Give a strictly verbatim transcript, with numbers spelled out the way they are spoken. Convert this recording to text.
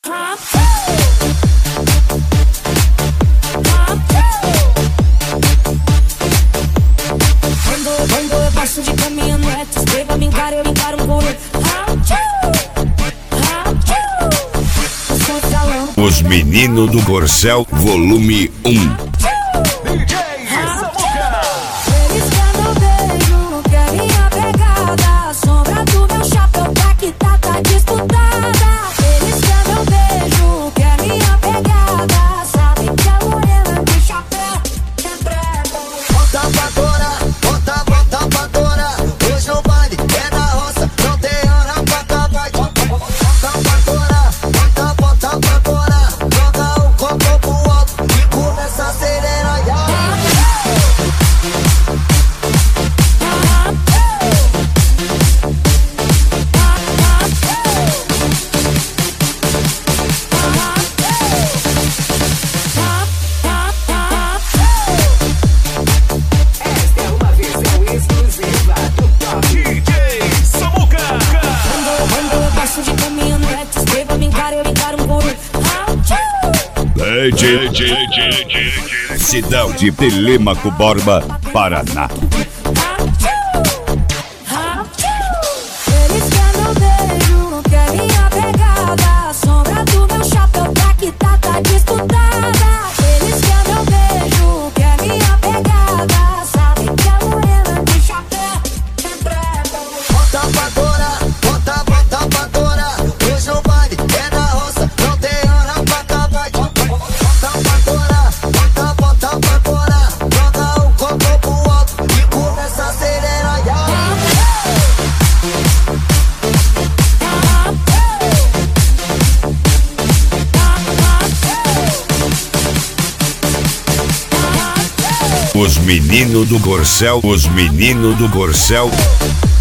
Quando, quando eu passo de caminhonete, você vai me encarar, eu encaro um por um. Os Meninos do Corcel, volume um. D J Samuca. Eles querem meu beijo, não querem minha pegada. A sombra do meu chapéu tá que tá, tá disputada. Eles querem meu beijo, não querem minha pegada. Sabem que a morena de chapéu é brega. Bota pra fora, bota, bota pra fora. Hoje no baile é na roça, não tem hora pra acabar. Bota pra fora, bota, bota pra fora. Joga o copo pro alto e começa a acelerar. Esta é uma versão exclusiva do Top D J Samuca. Quando, quando eu passo de caminhonete, você vai me encarar, eu encaro um por um. D J Cidão de Telêmaco Borba, Paraná. Eles querem meu beijo, não querem minha pegada. A sombra do meu chapéu tá que tá, tá disputada. Eles querem meu beijo, não querem minha pegada. Sabem que a morena de chapéu é brega. Bota pra fora, bota, bota pra fora. Hoje no baile é na roça, não tem hora pra acabar. Bota pra fora, bota, bota pra fora. Joga o copo pro alto e começa a acelerar. Os Meninos do Corcel, os Meninos do Corcel.